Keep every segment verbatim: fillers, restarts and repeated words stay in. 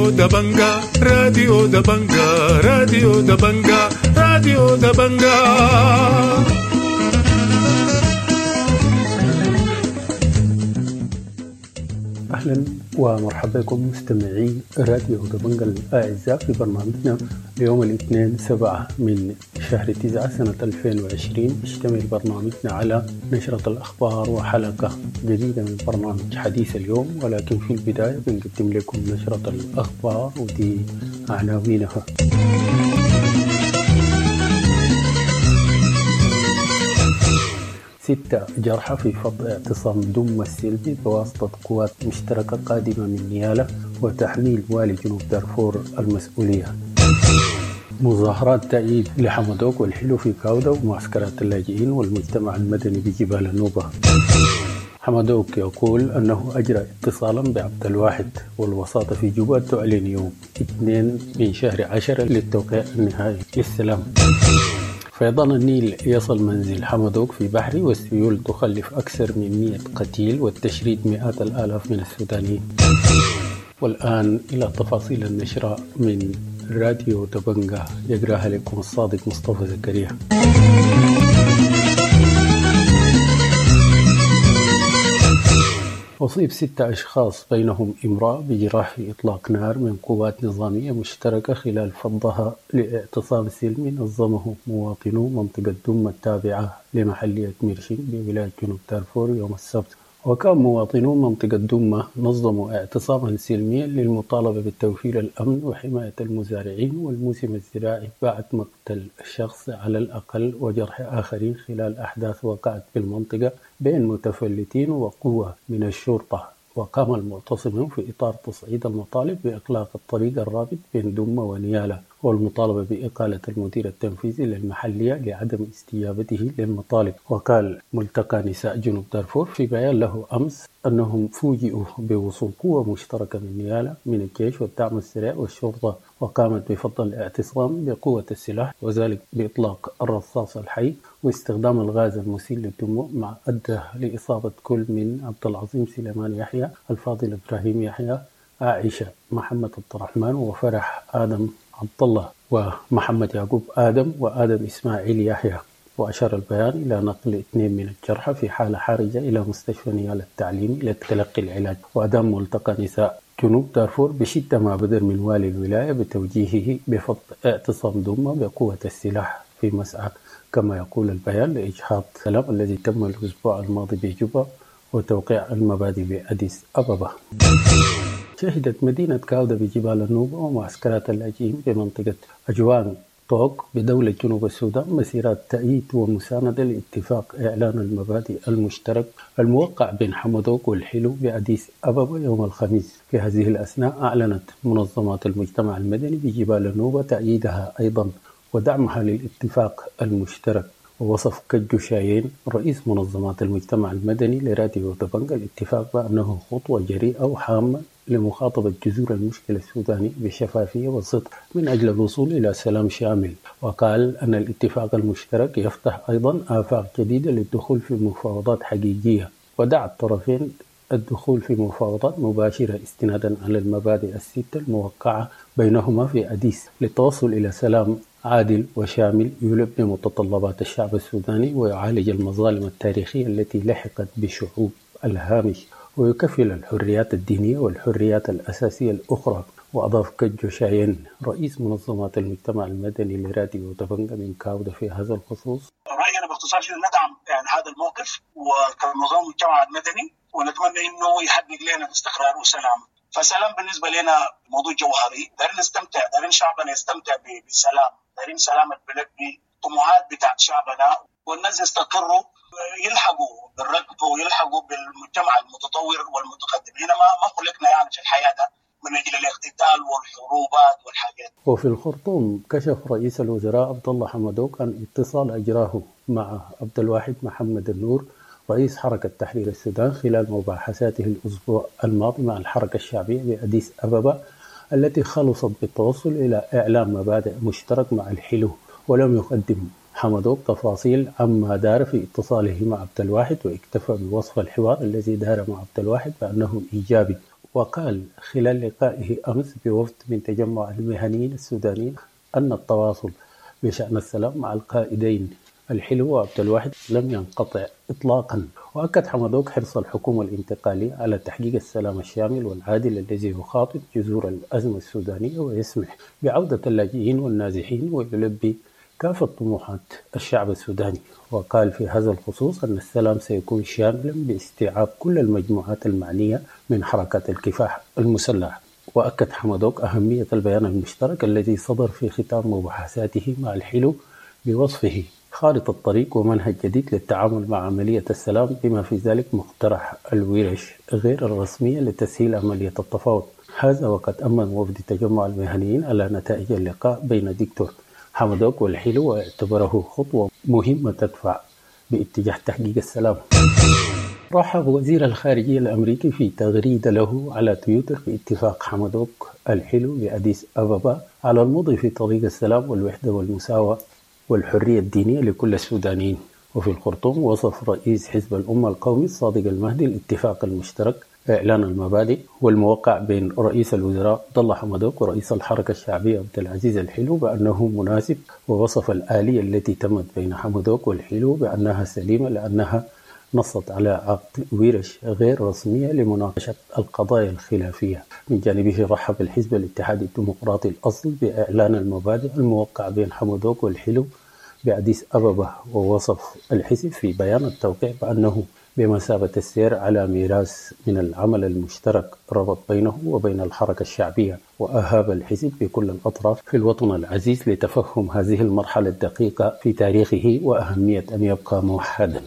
راديو دبنجا راديو دبنجا راديو دبنجا راديو دبنجا. أهلا ومرحبا بكم مستمعي راديو دبنجا الأعزاء في برنامجنا اليوم الاثنين سبعة من شهر تسعة سنة ألفين وعشرين. يشتمل برنامجنا على نشرة الأخبار وحلقة جديدة من برنامج حديث اليوم، ولكن في البداية بنقدم لكم نشرة الأخبار ودي عناوينها. ستة جرحى في فض اعتصام دم السلبي بواسطة قوات مشتركة قادمة من نيالة وتحميل والي جنوب دارفور المسؤولية. مظاهرات تأييد لحمدوك والحلو في كاودة ومعسكرات اللاجئين والمجتمع المدني بجبال النوبة. حمدوك يقول أنه أجرى اتصالا بعبد الواحد والوساطة في جوبا تعلن يوم اثنين من شهر عشرة للتوقيع النهائي للسلام. فيضان النيل يصل منزل حمدوك في بحري والسيول تخلف أكثر من مئة قتيل والتشريد مئات الآلاف من السودانيين. والآن إلى تفاصيل النشرة من راديو دبنجا يقرأها لكم الصادق مصطفى زكريا. أصيب ستة أشخاص بينهم امرأة بجراح إطلاق نار من قوات نظامية مشتركة خلال فضها لاعتصام سلمي نظمه مواطنو منطقة دم التابعة لمحلية ميرشين بولاية جنوب دارفور يوم السبت. وكان مواطنو منطقة دمة نظموا اعتصاما سلميا للمطالبة بتوفير الأمن وحماية المزارعين والموسم الزراعي بعد مقتل شخص على الأقل وجرح آخرين خلال أحداث وقعت في المنطقة بين متفلتين وقوة من الشرطة. وقام المعتصمون في إطار تصعيد المطالب بإغلاق الطريق الرابط بين دمة ونيالة والمطالبة بإقالة المدير التنفيذي للمحلية لعدم استجابته للمطالب. وقال ملتقى نساء جنوب دارفور في بيان له أمس أنهم فوجئوا بوصول قوة مشتركة من نيالة من الجيش والدعم السريع والشرطة، وقامت بفض الاعتصام بقوة السلاح وذلك بإطلاق الرصاص الحي واستخدام الغاز المسيل للدموع، مع أدى لإصابة كل من عبد العظيم سليمان يحيى، الفاضل إبراهيم يحيى، عائشة محمد عبد الرحمن، وفرح آدم عبد الله، ومحمد يعقوب آدم، وآدم إسماعيل يحيى. وأشار البيان إلى نقل اثنين من الجرحى في حالة حرجة إلى مستشفى نيال التعليمي لتلقي العلاج. وأدام ملتقى نساء جنوب دارفور بشدة ما بدر من والي الولاية بتوجيهه بفض اعتصام دمة بقوة السلاح في مسعى، كما يقول البيان، لإجهاض السلام الذي تم الأسبوع الماضي بجوبا وتوقيع المبادئ بأديس أبابا. شهدت مدينة كاودة بجبال النوبة ومعسكرات اللاجئين بمنطقة أجوان طوق بدولة جنوب السودان مسيرات تأييد ومساندة لاتفاق إعلان المبادئ المشترك الموقع بين حمدوك والحلو بأديس أبابا يوم الخميس. في هذه الأثناء أعلنت منظمات المجتمع المدني بجبال النوبة تأييدها أيضا ودعمها للاتفاق المشترك. ووصف كجو شايين رئيس منظمات المجتمع المدني لراديو دبنجا الاتفاق بأنه خطوة جريئة وحامة لمخاطبة جذور المشكلة السودانية بشفافية وصدق من أجل الوصول إلى سلام شامل. وقال أن الاتفاق المشترك يفتح أيضا آفاق جديدة للدخول في مفاوضات حقيقية، ودعا الطرفين الدخول في مفاوضات مباشرة استنادا على المبادئ الستة الموقعة بينهما في أديس للتوصل إلى سلام عادل وشامل يلبي متطلبات الشعب السوداني ويعالج المظالم التاريخية التي لحقت بشعوب الهامش ويكفل الحريات الدينية والحريات الأساسية الأخرى. وأضاف كجو شايين رئيس منظمات المجتمع المدني لراديو دبنجا من كاودة في هذا الخصوص: رأينا باختصار شديد ندعم يعني هذا الموقف وكنظام المجتمع المدني، ونتمنى إنه يحقق لنا الاستقرار والسلام. فالسلام بالنسبة لنا موضوع جوهري، دارين نستمتع، دارين شعبنا يستمتع بالسلام، دارين سلام البلد بطموحات بتاعت شعبنا، والناس يستقروا يلحقوا بالركب ويلحقوا بالمجتمع المتطور والمتقدم. هنا ما ما خلقنا يعني في الحياة ده من أجل الاقتتال والحروبات والحاجات. وفي الخرطوم كشف رئيس الوزراء عبد الله حمدوك عن اتصال أجراه مع عبد الواحد محمد النور رئيس حركة تحرير السودان خلال مباحثاته الأسبوع الماضي مع الحركة الشعبية بأديس أبابا، التي خلصت بالتوصل إلى إعلان مبادئ مشترك مع الحلو. ولم يقدم حمدوك تفاصيل عما دار في اتصاله مع عبد الواحد، واكتفى بوصف الحوار الذي دار مع عبد الواحد بأنه إيجابي. وقال خلال لقائه أمس بوفد من تجمع المهنيين السودانيين أن التواصل بشأن السلام مع القائدين الحلو وعبد الواحد لم ينقطع إطلاقا. وأكد حمدوك حرص الحكومة الانتقالية على تحقيق السلام الشامل والعادل الذي يخاطب جذور الأزمة السودانية ويسمح بعودة اللاجئين والنازحين ويلبي كافة طموحات الشعب السوداني. وقال في هذا الخصوص أن السلام سيكون شاملا باستيعاب كل المجموعات المعنية من حركات الكفاح المسلح. وأكد حمدوك أهمية البيان المشترك الذي صدر في ختام مباحثاته مع الحلو بوصفه خارطة الطريق ومنهج جديد للتعامل مع عملية السلام، بما في ذلك مقترح الورش غير الرسمية لتسهيل عملية التفاوض. هذا وقد أمن وفد تجمع المهنيين على نتائج اللقاء بين دكتور حمدوك والحلو، واعتبره خطوة مهمة تدفع باتجاه تحقيق السلام. رحب وزير الخارجية الأمريكي في تغريدة له على تويتر باتفاق حمدوك الحلو بأديس أبابا على المضي في طريق السلام والوحدة والمساواة والحرية الدينية لكل السودانيين. وفي الخرطوم وصف رئيس حزب الأمة القومي الصادق المهدي الاتفاق المشترك إعلان المبادئ والموقع بين رئيس الوزراء عبد الله حمدوك ورئيس الحركة الشعبية عبد العزيز الحلو بأنه مناسب، ووصف الآلية التي تمت بين حمدوك والحلو بأنها سليمة لأنها نصت على عقد ورش غير رسمية لمناقشة القضايا الخلافية. من جانبه رحب الحزب الاتحادي الديمقراطي الأصل بإعلان المبادئ الموقع بين حمدوك والحلو بأديس أبابا، ووصف الحزب في بيان التوقيع بأنه بمثابة السير على ميراث من العمل المشترك ربط بينه وبين الحركة الشعبية. وأهاب الحزب بكل الأطراف في الوطن العزيز لتفهم هذه المرحلة الدقيقة في تاريخه وأهمية أن يبقى موحدا.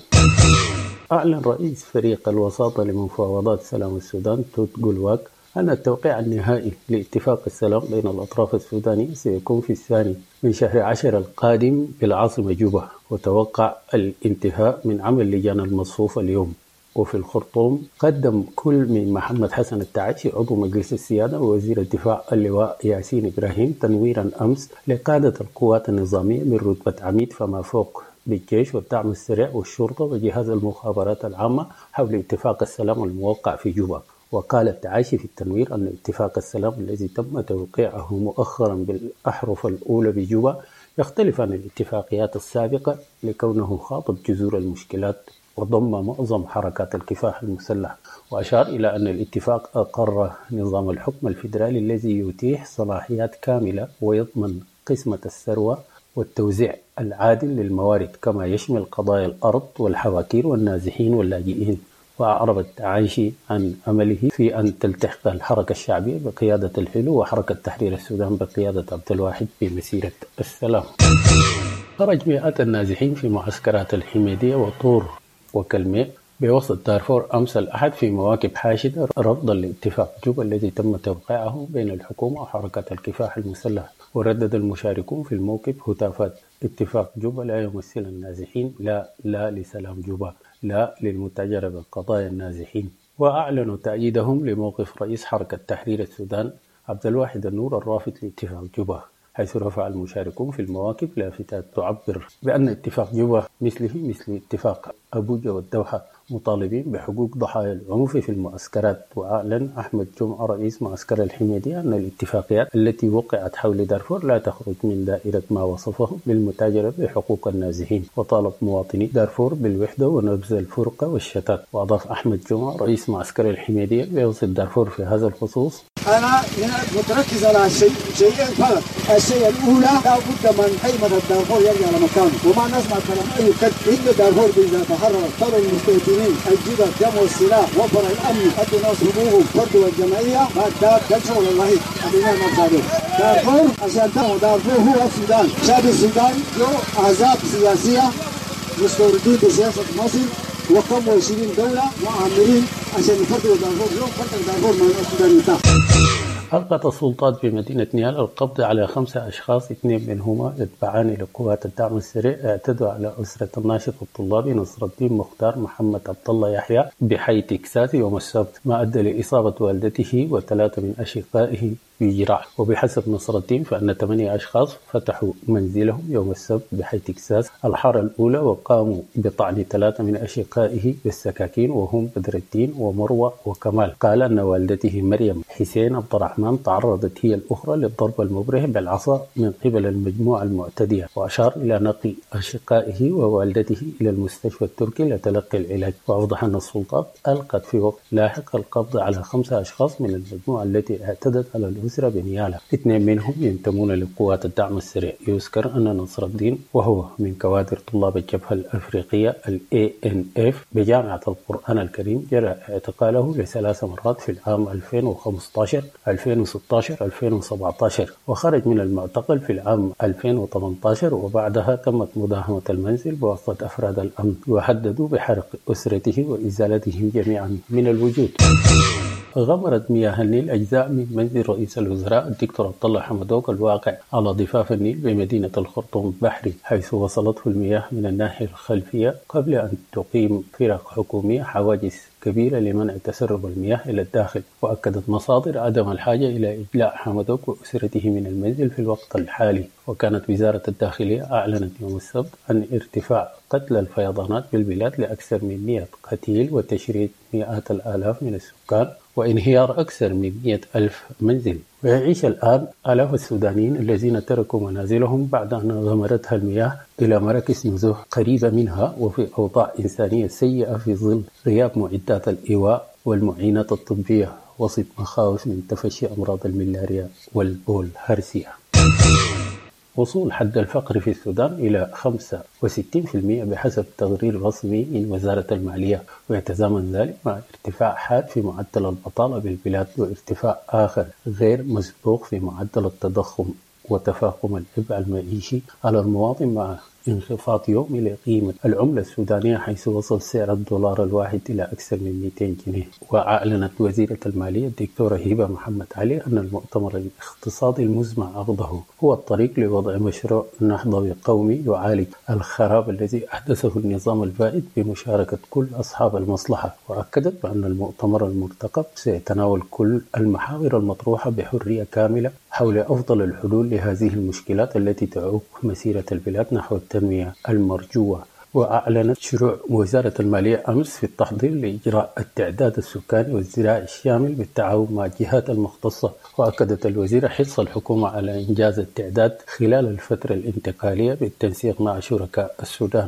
أعلن رئيس فريق الوساطة لمفاوضات سلام السودان توت جولواك أن التوقيع النهائي لاتفاق السلام بين الأطراف السودانية سيكون في الثاني من شهر عشر القادم بالعاصمة جوبا، وتوقع الانتهاء من عمل لجان المصفوفة اليوم. وفي الخرطوم قدم كل من محمد حسن التعاشي عضو مجلس السيادة ووزير الدفاع اللواء ياسين إبراهيم تنويرا أمس لقادة القوات النظامية من رتبة عميد فما فوق بالجيش والدعم السريع والشرطة وجهاز المخابرات العامة حول اتفاق السلام الموقع في جوبا. وقال التعاشي في التنوير أن اتفاق السلام الذي تم توقيعه مؤخرا بالأحرف الأولى بجوبا يختلف عن الاتفاقيات السابقة لكونه خاطب جذور المشكلات وضم معظم حركات الكفاح المسلح. وأشار إلى أن الاتفاق أقر نظام الحكم الفيدرالي الذي يتيح صلاحيات كاملة ويضمن قسمة الثروة والتوزيع العادل للموارد، كما يشمل قضايا الأرض والحواكير والنازحين واللاجئين. وأعرب التعايشي عن أمله في أن تلتحق الحركة الشعبية بقيادة الحلو وحركة تحرير السودان بقيادة عبد الواحد في مسيرة السلام. خرج مئات النازحين في معسكرات الحميدية وطور وكلميق بوسط دارفور أمس الأحد في مواكب حاشدة رفضا لاتفاق جوبا الذي تم توقيعه بين الحكومة وحركة الكفاح المسلح. وردد المشاركون في الموقف هتافات اتفاق جوبا لا يمثل النازحين، لا لا لسلام جوبا، لا للمتاجرة بقضايا النازحين. وأعلنوا تأييدهم لموقف رئيس حركة تحرير السودان عبد الواحد النور الرافض لاتفاق جوبا، حيث رفع المشاركون في المواكب لافتات تعبر بأن اتفاق جوبا مثله مثل اتفاق أبوجا والدوحة مطالبين بحقوق ضحايا العنف في المعسكرات. وأعلن أحمد جمعة رئيس معسكر الحميدية أن الاتفاقيات التي وقعت حول دارفور لا تخرج من دائرة ما وصفه بالمتاجرة بحقوق النازحين، وطالب مواطني دارفور بالوحدة ونبذ الفرقة والشتات. وأضاف أحمد جمعة رئيس معسكر الحميدية بوصف دارفور في هذا الخصوص: أنا متركز على شيء شيئين فقط. الشيء الأولى لا بد من حيمة دارفور يرجع على مكانه، وما نسمع كلام أي كذب. إن دارفور إذا تحرر طلب المستوطنين الجبهة جمع السلاح وفر الأمن حتى ناس حقوقهم فرد والجمعية بعد ذاك كل والله أبينا نبصره. دارفور عشان تعرفوا دارفور هو السودان، شعب السودان له أحزاب سياسية مستوردين بسياسة مصر وكم وعشرين دولة وعاملين عشان يفرضوا دارفور. يوم فرض دارفور مع السودان انتهى. ألقت السلطات في مدينة نيال القبض على خمسة أشخاص، اثنين منهما يتبعان لقوات الدعم السريع اعتدوا على أسرة الناشط الطلابي نصر الدين مختار محمد عبد الله يحيى بحي تكساس يوم السبت، ما أدى لإصابة والدته وثلاثة من أشقائه بجراح. وبحسب نصر الدين فأن ثمانية أشخاص فتحوا منزلهم يوم السبت بحي تكساس الحارة الأولى وقاموا بطعن ثلاثة من أشقائه بالسكاكين وهم بدر الدين ومروة وكمال. قال أن والدته مريم حسين عبد الرحمن تعرضت هي الأخرى للضرب المبرح بالعصا من قبل المجموعة المعتدية، وأشار إلى نقل أشقائه ووالدته إلى المستشفى التركي لتلقي العلاج. وأوضح أن السلطات ألقت في وقت لاحق القبض على خمسة أشخاص من المجموعة التي اعتدت على الأسرة بنيالا، اثنين منهم ينتمون لقوات الدعم السريع. يذكر أن نصر الدين وهو من كوادر طلاب الجبهة الأفريقية ال إيه إن إف بجامعة القرآن الكريم جرى اعتقاله لثلاث مرات في العام ألفين وخمسة عشر ألفين وستة عشر ألفين وسبعة عشر، وخرج من المعتقل في العام ألفين وثمانية عشر، وبعدها تمت مداهمة المنزل بواسطة أفراد الأمن وهددوا بحرق أسرته وإزالتهم جميعا من الوجود. غمرت مياه النيل أجزاء من منزل رئيس الوزراء الدكتور عبد الله حمدوك الواقع على ضفاف النيل بمدينة الخرطوم البحري، حيث وصلته المياه من الناحية الخلفية قبل أن تقيم فرق حكومية حواجز كبيرة لمنع تسرب المياه إلى الداخل. وأكدت مصادر عدم الحاجة إلى إجلاء حمدوك وأسرته من المنزل في الوقت الحالي. وكانت وزارة الداخلية أعلنت يوم السبت عن ارتفاع قتل الفيضانات بالبلاد لأكثر من مئة قتيل وتشريد مئات الآلاف من السكان وانهيار أكثر من مئة ألف منزل. ويعيش الآن آلاف السودانيين الذين تركوا منازلهم بعد أن غمرتها المياه إلى مراكز نزوح قريبة منها وفي أوضاع إنسانية سيئة في ظل غياب معدات الإيواء والمعينات الطبية وسط مخاوف من تفشي أمراض الملاريا والبولهارسيا. وصول حد الفقر في السودان إلى خمسة وستين بالمئة بحسب تقرير رسمي من وزارة المالية، ويتزامن ذلك مع ارتفاع حاد في معدل البطالة بالبلاد وارتفاع آخر غير مسبوق في معدل التضخم وتفاقم العبء المعيشي على المواطن مع انخفاض يومي لقيمة العملة السودانية، حيث وصل سعر الدولار الواحد إلى أكثر من مئتين جنيه. وأعلنت وزيرة المالية الدكتورة هبة محمد علي أن المؤتمر الاقتصادي المزمع عقده هو الطريق لوضع مشروع نهضوي قومي يعالج الخراب الذي أحدثه النظام البائد بمشاركة كل أصحاب المصلحة. وأكدت بأن المؤتمر المرتقب سيتناول كل المحاور المطروحة بحرية كاملة حول أفضل الحلول لهذه المشكلات التي تعوق مسيرة البلاد نحو التنمية المرجوة. وأعلنت شروع وزارة المالية أمس في التحضير لإجراء التعداد السكاني والزراعي الشامل بالتعاون مع الجهات المختصة. وأكدت الوزيرة حرص الحكومة على إنجاز التعداد خلال الفترة الانتقالية بالتنسيق مع شركاء السودان.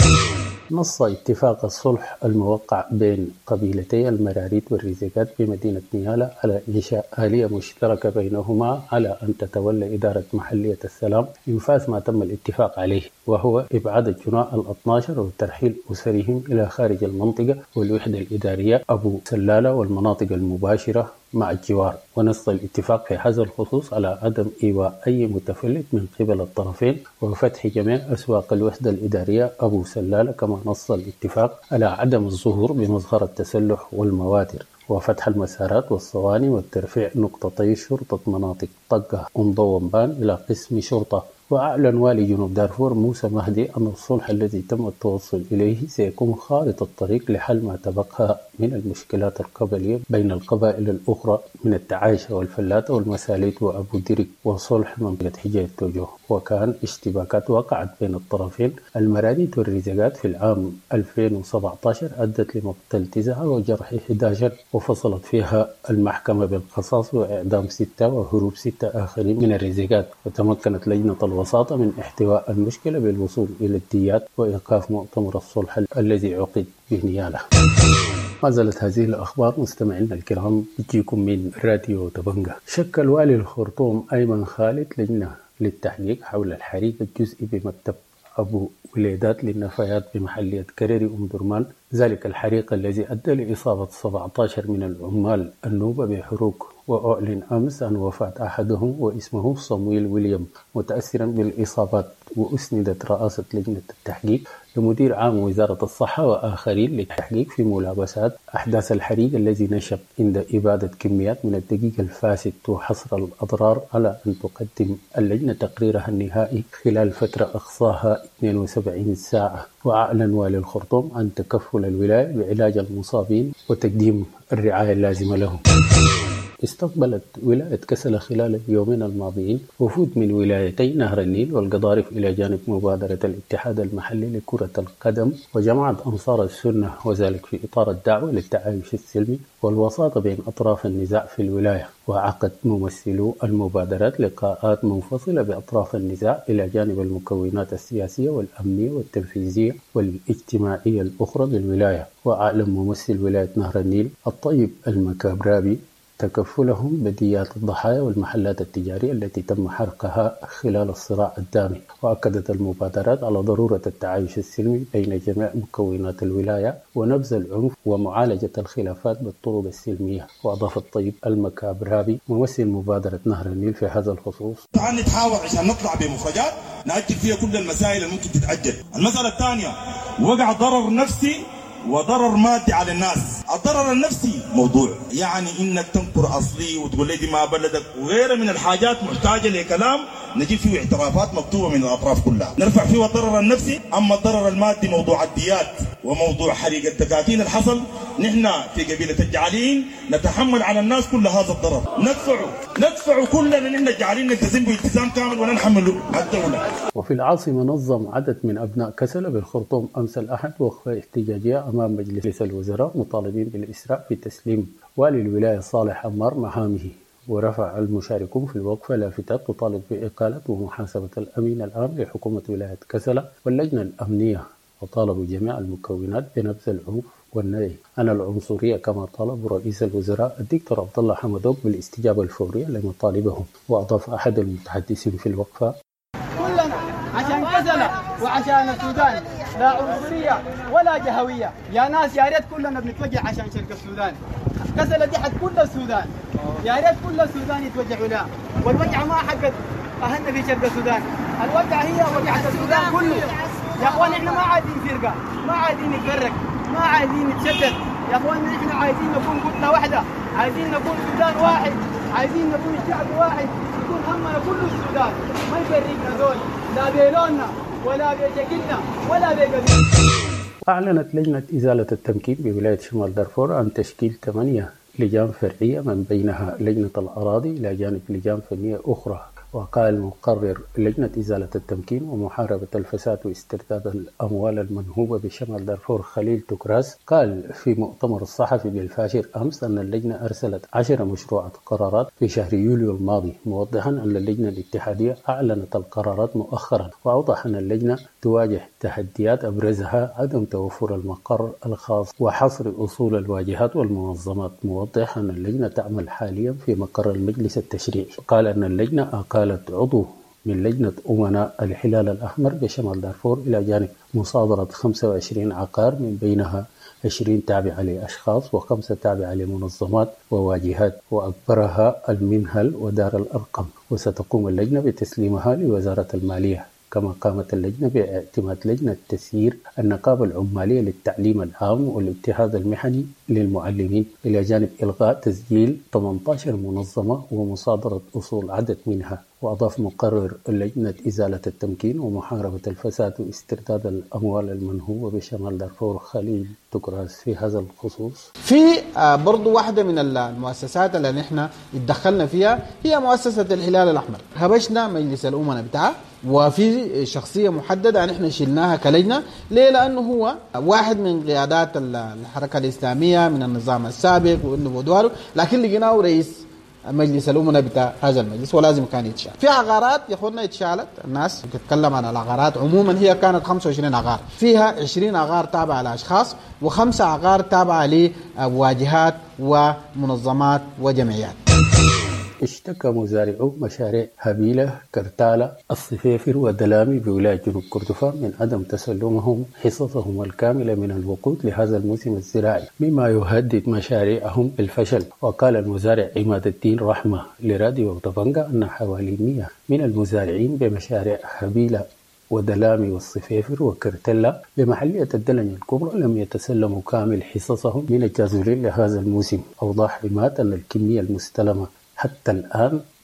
نص اتفاق الصلح الموقع بين قبيلتي المراريد والريزيقات بمدينة نيالا على إنشاء آلية مشتركة بينهما على أن تتولى إدارة محلية السلام إنفاذ ما تم الاتفاق عليه، وهو إبعاد الجناة الاثني عشر وترحيل أسرهم إلى خارج المنطقة والوحدة الإدارية أبو سلالة والمناطق المباشرة مع الجوار. ونص الاتفاق في هذا الخصوص على عدم إيواء أي متفلت من قبل الطرفين وفتح جميع أسواق الوحدة الإدارية أبو سلالة، كما نص الاتفاق على عدم الظهور بمظهر التسلح والمواتر وفتح المسارات والصواني والترفيع نقطتي شرطة مناطق طقة ومضومبان إلى قسم شرطة. وأعلن والي جنوب دارفور موسى مهدي أن الصلح الذي تم التوصل إليه سيكون خارطة الطريق لحل ما تبقى من المشكلات القبلية بين القبائل الأخرى من التعايشة والفلاتة والمساليت وأبو دريك وصلح منطقة حجاج توجو. وكان اشتباكات وقعت بين الطرفين المراديد والريزقات في العام ألفين وسبعة عشر أدت لمقتل تسعة وجرح أحد عشر، وفصلت فيها المحكمة بالقصاص وإعدام ستة وهروب ستة آخرين من الريزقات. وتمكنت لجنة الوساطة من احتواء المشكلة بالوصول إلى الديات وإيقاف مؤتمر الصلح الذي عقد بنيالا. ما زالت هذه الأخبار مستمعينا الكرام تجيكم من راديو دبنجة. شكل والي الخرطوم أيمن خالد لجنة للتحقيق حول الحريق الجزئي بمكتب أبو وليدات للنفايات بمحلية كريري أم درمان، ذلك الحريق الذي أدى لإصابة سبعة عشر من العمال النوبة بحروق. وأعلن أمس عن وفاة أحدهم واسمه صمويل ويليام متأثرا بالإصابات. وأسندت رئاسة لجنة التحقيق لمدير عام وزارة الصحة وآخرين للتحقيق في ملابسات أحداث الحريق الذي نشب عند إبادة كميات من الدقيق الفاسد وحصر الأضرار، على أن تقدم اللجنة تقريرها النهائي خلال فترة أقصاها اثنين وسبعين ساعة. وأعلن والي الخرطوم عن تكفل الولاية بعلاج المصابين وتقديم الرعاية اللازمة لهم. استقبلت ولاية كسلة خلال اليومين الماضيين وفود من ولايتي نهر النيل والقضارف إلى جانب مبادرة الاتحاد المحلي لكرة القدم وجماعة أنصار السنة، وذلك في إطار الدعوة للتعايش السلمي والوساطة بين أطراف النزاع في الولاية. وعقد ممثلو المبادرات لقاءات منفصلة بأطراف النزاع إلى جانب المكونات السياسية والأمنية والتنفيذية والاجتماعية الأخرى بالولاية. وأعلن ممثل ولاية نهر النيل الطيب المكابرابي تكفلهم بديات الضحايا والمحلات التجارية التي تم حرقها خلال الصراع الدامي. وأكدت المبادرات على ضرورة التعايش السلمي بين جميع مكونات الولاية ونبذ العنف ومعالجة الخلافات بالطرق السلمية. وأضاف الطيب المكابرابي ممثل مبادرة نهر النيل في هذا الخصوص: تعال نتحاور عشان نطلع بمخرجات نأجل فيها كل المسائل اللي ممكن تتأجل. المسألة الثانية وقع ضرر نفسي وضرر مادي على الناس. الضرر النفسي موضوع يعني انك تنكر اصلي وتقول لي دي ما بلدك وغيرها من الحاجات محتاجه لكلام نجيب فيه اعترافات مكتوبه من الاطراف كلها نرفع فيه الضرر النفسي. اما الضرر المادي موضوع الديات وموضوع حريق الدكاكين اللي حصل، نحن في قبيله الجعالين نتحمل على الناس كل هذا الضرر، ندفعه ندفعه كلنا. نحن الجعالين نلتزم بالتزام كامل ونحمله الدوله. وفي العاصمه نظم عدد من ابناء كسلة بالخرطوم امس الاحد وقفه احتجاجيه امام مجلس الوزراء مطالبين بالاسراع في تسليم والي الولايه صالح عمار مهامه. ورفع المشاركون في الوقفة لافتات تطالب بإقالة ومحاسبة الأمين العام لحكومة ولاية كسلة واللجنة الأمنية، وطالبوا جميع المكونات بنبذ العنف والنهي عن العنصرية كما طالب رئيس الوزراء الدكتور عبد الله حمدوك بالاستجابة الفورية لمطالبهم. وأضاف أحد المتحدثين في الوقفة: كلنا عشان كسلة وعشان السودان لا عنصرية ولا جهوية يا ناس، يا ريت كلنا بنتوجه عشان شرق السودان. كسلة دي حق كل السودان، يا ريت كل السودان يتوجهوا لها. والوجعة ما حقت أهلنا في شرق السودان، الوجعة هي وجعة السودان كله. يا اخوان احنا ما عايزين فرقة، ما عايزين نتفرق، ما عايزين نتشتت. يا اخوان احنا عايزين نكون كتلة واحدة، عايزين نكون سودان واحد، عايزين نكون الشعب واحد، يكون همنا كل السودان، ما يفرقنا دول لا بلوننا ولا بشكلنا ولا بقبيلتنا. أعلنت لجنة إزالة التمكين بولاية شمال دارفور عن تشكيل ثمانية لجان فرعية من بينها لجنة الأراضي إلى جانب لجان فنية أخرى. وقال مقرر لجنة إزالة التمكين ومحاربة الفساد واسترداد الأموال المنهوبة بشمال دارفور خليل توكراس، قال في مؤتمر الصحفي بالفاشر أمس أن اللجنة أرسلت عشر مشروعات قرارات في شهر يوليو الماضي، موضحا أن اللجنة الاتحادية أعلنت القرارات مؤخرا. وأوضح أن اللجنة تواجه تحديات أبرزها عدم توفر المقر الخاص وحصر أصول الواجهات والمنظمات، موضح أن اللجنة تعمل حاليا في مقر المجلس التشريعي. قال أن اللجنة أقالت عضو من لجنة أمناء الهلال الأحمر بشمال دارفور إلى جانب مصادرة خمسة وعشرين عقار من بينها عشرين تابعة لأشخاص وخمسة تابعة لمنظمات وواجهات، وأكبرها المنهل ودار الأرقم. وستقوم اللجنة بتسليمها لوزارة المالية. كما قامت اللجنة باعتماد لجنة تسيير النقابة العمالية للتعليم العام والاتحاد المحني للمعلمين إلى جانب إلغاء تسجيل ثمانية عشر منظمة ومصادرة أصول عدد منها. وأضاف مقرر لجنة إزالة التمكين ومحاربة الفساد واسترداد الأموال المنهوبة بشمال دارفور خليل توكراس في هذا الخصوص: في برضو واحدة من المؤسسات اللي نحن اتدخلنا فيها هي مؤسسة الهلال الأحمر. هبشنا مجلس الأمناء بتاعه وفي شخصية محددة نحن شلناها كلجنة. ليه؟ لأنه هو واحد من قيادات الحركة الإسلامية من النظام السابق وإنه بدواره، لكن لقيناه رئيس مجلس الأمناء بتاع هذا المجلس ولازم كان يتشال. في عقارات يا اخوانا اتشالت، الناس بتتكلم عن العقارات عموما هي كانت خمسة وعشرين عقار، فيها عشرين عقار تابعة لأشخاص وخمسة عقار تابعة لواجهات ومنظمات وجمعيات. اشتكى مزارعو مشاريع هبيلة، كرتالة، الصفيفر ودلامي بولاية جنوب كردفان من عدم تسلمهم حصصهم الكاملة من الوقود لهذا الموسم الزراعي، مما يهدد مشاريعهم بالفشل. وقال المزارع عماد الدين رحمة لراديو طبنجة أن حوالي مئة من المزارعين بمشاريع هبيلة ودلامي والصفيفر وكرتلا بمحلية الدلني الكبرى لم يتسلموا كامل حصصهم من الجازولين لهذا الموسم. أوضح عماد أن الكمية المستلمة حتى الآن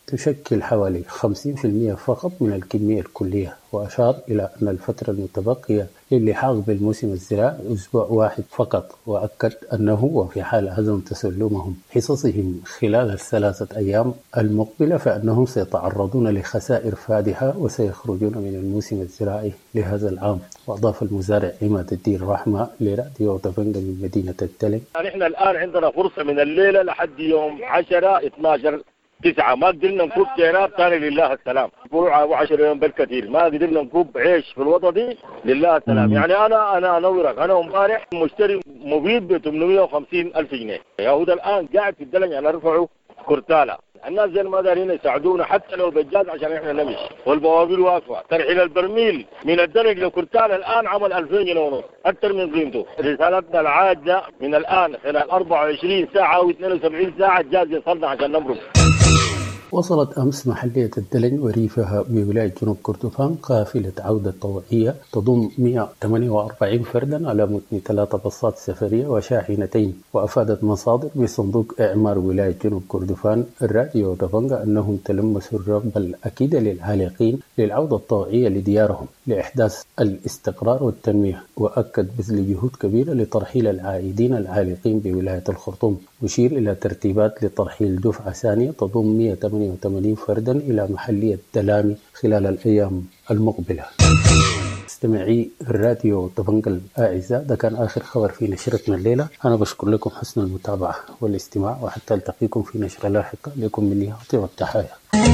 تشكل حوالي خمسين بالمئة فقط من الكمية الكلية، وأشار إلى أن الفترة المتبقية للحاق بالموسم الزراعي أسبوع واحد فقط، وأكد أنه وفي حال عدم تسلمهم حصصهم خلال الثلاثة أيام المقبلة فإنهم سيتعرضون لخسائر فادحة وسيخرجون من الموسم الزراعي لهذا العام. وأضاف المزارع عماد الدين رحمة لراديو دبنجة من مدينة التلم: نحن الآن عندنا فرصة من الليلة لحد يوم عشرة اثناشر تسعة ما قدرنا نكوب سيراب ثاني لله السلام، بروعة وعشر يوم بالكثير ما قدرنا نكوب عيش في الوطني لله السلام. يعني أنا أنا أنورك أنا امبارح مشتري مبيد ب ثمانمئة وخمسين ألف جنيه، يهودا الآن قاعد في الدلج أنا أرفعه كرتالة. الناس زي ما دارين يساعدونا حتى لو بالجاز عشان احنا نمشي، والبوابير واقفه. ترحيل البرميل من الدرج لكرتالة الان عمل ألفين جنيه ونص اكثر من قيمته. رسالتنا العاجله من الان خلال أربعة وعشرين ساعه او اثنين وسبعين ساعه جاز يصلنا عشان نمرق. وصلت أمس محلية الدلن وريفها بولاية جنوب كردفان قافلة عودة طوعية تضم مئة وثمانية وأربعين فردا على متن ثلاث باصات سفرية وشاحنتين. وأفادت مصادر بصندوق إعمار ولاية جنوب كردفان الراديو دبنجة أنهم تلمسوا الرغبة الأكيدة للعالقين للعودة الطوعية لديارهم لإحداث الاستقرار والتنمية. وأكد بذل جهود كبيرة لترحيل العائدين العالقين بولاية الخرطوم، وشير إلى ترتيبات لترحيل دفعة ثانية تضم مئة وثمانية وثمانين فردا إلى محلية دلامي خلال الأيام المقبلة. استمعي الراديو دبنجة الأعزاء، ده كان آخر خبر في نشرتنا الليلة. أنا بشكر لكم حسن المتابعة والاستماع، وحتى ألتقيكم في نشرة لاحقة. لكم مني أطيب التحايا.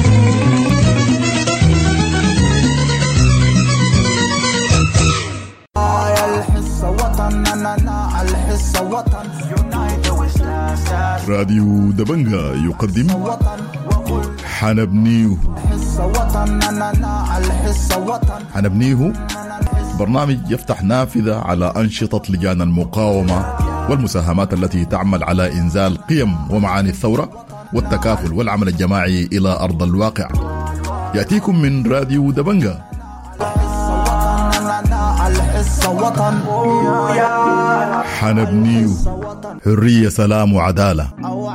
راديو دبنجة يقدم حنبنيه. حنبنيه برنامج يفتح نافذة على أنشطة لجان المقاومة والمساهمات التي تعمل على إنزال قيم ومعاني الثورة والتكافل والعمل الجماعي إلى أرض الواقع. يأتيكم من راديو دبنجة. حنبنيه حرية سلام وعدالة.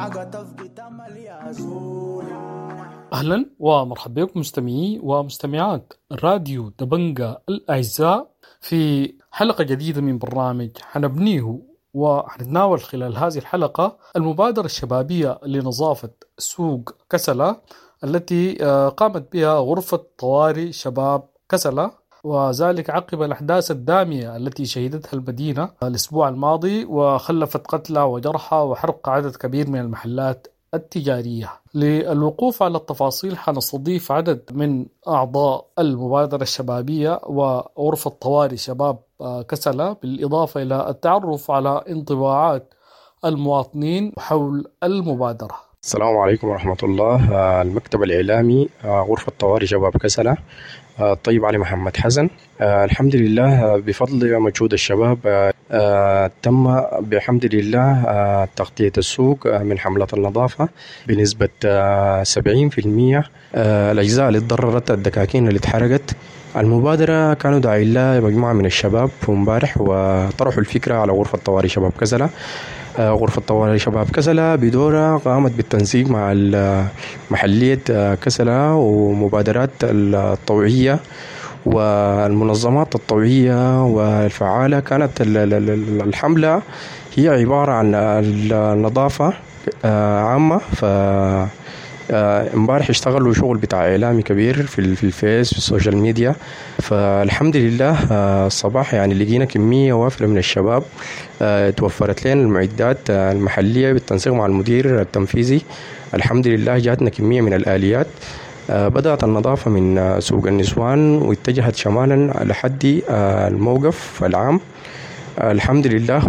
أهلا ومرحبا بكم مستمعي ومستمعات راديو دبنجة الأعزاء في حلقة جديدة من برنامج حنبنيه. وحنتناول خلال هذه الحلقة المبادرة الشبابية لنظافة سوق كسلة التي قامت بها غرفة طوارئ شباب كسلة، وذلك عقب الأحداث الدامية التي شهدتها المدينة الأسبوع الماضي وخلفت قتلى وجرحى وحرق عدد كبير من المحلات التجارية. للوقوف على التفاصيل حنستضيف عدد من أعضاء المبادرة الشبابية وغرفة طوارئ شباب كسلة، بالإضافة إلى التعرف على انطباعات المواطنين حول المبادرة. السلام عليكم ورحمة الله. المكتب الإعلامي غرفة طوارئ شباب كسلة، طيب علي محمد حسن. الحمد لله بفضل مجهود الشباب تم بحمد الله تغطية السوق من حملة النظافة بنسبة سبعين بالمئة. الأجزاء اللي تضررت الدكاكين اللي اتحرقت المبادرة كانوا داعين لها مجموعة من الشباب ومبارح وطرحوا الفكرة على غرفة طوارئ شباب كسلة. غرفة طوارئ شباب كسلة بدورها قامت بالتنسيق مع محلية كسلة ومبادرات الطوعية والمنظمات الطوعية والفعالة. كانت الحملة هي عبارة عن النظافة عامة. ف امبارح اشتغلوا شغل بتاع اعلامي كبير في في الفيس في السوشيال ميديا. فالحمد لله الصباح يعني لقينا كميه وافره من الشباب. توفرت لنا المعدات المحليه بالتنسيق مع المدير التنفيذي. الحمد لله جاتنا كميه من الاليات. بدات النظافه من سوق النسوان واتجهت شمالا لحد الموقف العام. الحمد لله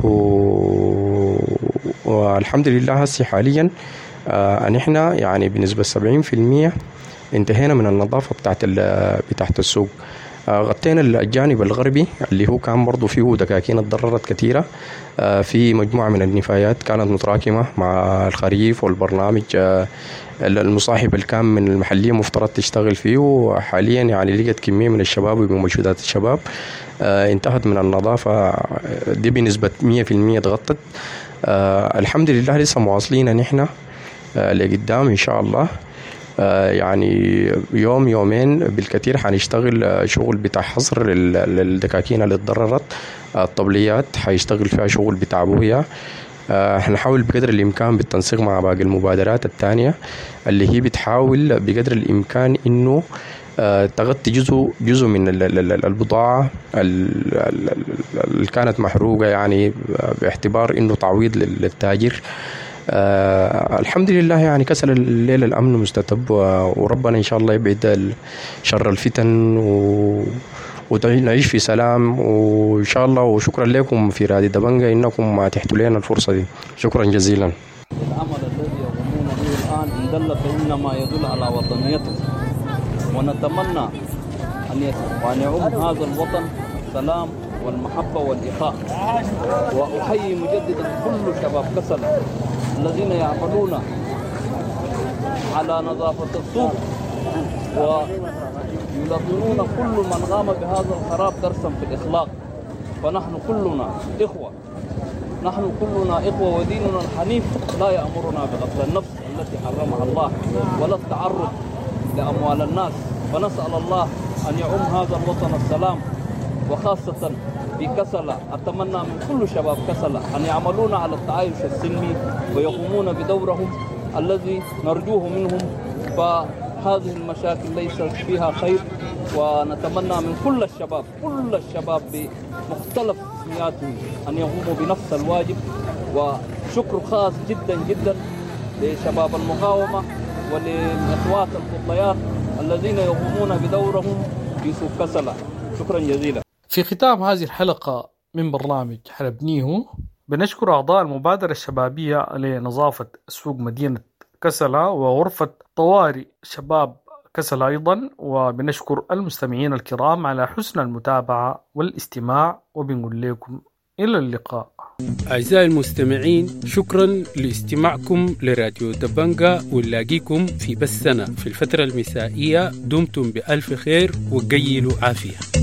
والحمد لله هسه حاليا آه نحن يعني بنسبة سبعين بالمئة انتهينا من النظافة بتاعت بتاعت السوق. آه غطينا الجانب الغربي اللي هو كان برضو فيه دكاكين اتضررت كثيرة. آه في مجموعة من النفايات كانت متراكمة مع الخريف والبرنامج آه المصاحب الكام من المحلية مفترض تشتغل فيه. وحاليا يعني لقت كمية من الشباب وبمجهودات الشباب آه انتهت من النظافة دي بنسبة مئة بالمئة تغطت. آه الحمد لله لسه مواصلين نحن لقدام إن شاء الله. يعني يوم يومين بالكثير حنشتغل شغل بتاع حصر للدكاكين اللي اتضررت. الطبليات حيشتغل فيها شغل بتاع بوهية. حنحاول بقدر الإمكان بالتنسيق مع باقي المبادرات الثانية اللي هي بتحاول بقدر الإمكان إنه تغطي جزء جزء من البضاعة اللي كانت محروقة، يعني باعتبار إنه تعويض للتاجر. آه الحمد لله يعني كسل الليلة الأمن مستتب، وربنا إن شاء الله يبعد شر الفتن و ونعيش في سلام وإن شاء الله. وشكرا لكم في راديو دبنجة إنكم اتحتوا لنا الفرصة دي، شكرا جزيلا. العمل الذي يقومون به الآن إن دل فإنما يدل على وطنيته، ونتمنى أن يعم هذا الوطن السلام والمحبة والإخاء. وأحيي مجددا كل شباب كسلة الذين يعملون على نظافة السوق ويلقنون كل من قام بهذا الخراب درسا في الإخلاق. فنحن كلنا إخوة، نحن كلنا إخوة، وديننا الحنيف لا يأمرنا بقتل النفس التي حرمها الله ولا التعرض لأموال الناس. فنسأل الله أن يعم هذا الوطن السلام، وخاصة في كسلة أتمنى من كل شباب كسلة أن يعملون على التعايش السلمي ويقومون بدورهم الذي نرجوه منهم. فهذه المشاكل ليست فيها خير، ونتمنى من كل الشباب كل الشباب بمختلف تسمياتهم أن يقوموا بنفس الواجب. وشكر خاص جدا جدا لشباب المقاومة وللإخوات الفضليات الذين يقومون بدورهم في سوق كسلة. شكرا جزيلا. في ختام هذه الحلقة من برنامج حنبنيه بنشكر أعضاء المبادرة الشبابية لنظافة سوق مدينة كسلة وغرفة طوارئ شباب كسلة أيضا، وبنشكر المستمعين الكرام على حسن المتابعة والاستماع، وبنقول لكم إلى اللقاء. أعزائي المستمعين، شكرا لاستماعكم لراديو دبنجة، ونلاقيكم في بثنا في الفترة المسائية. دمتم بألف خير وقيلوا عافية.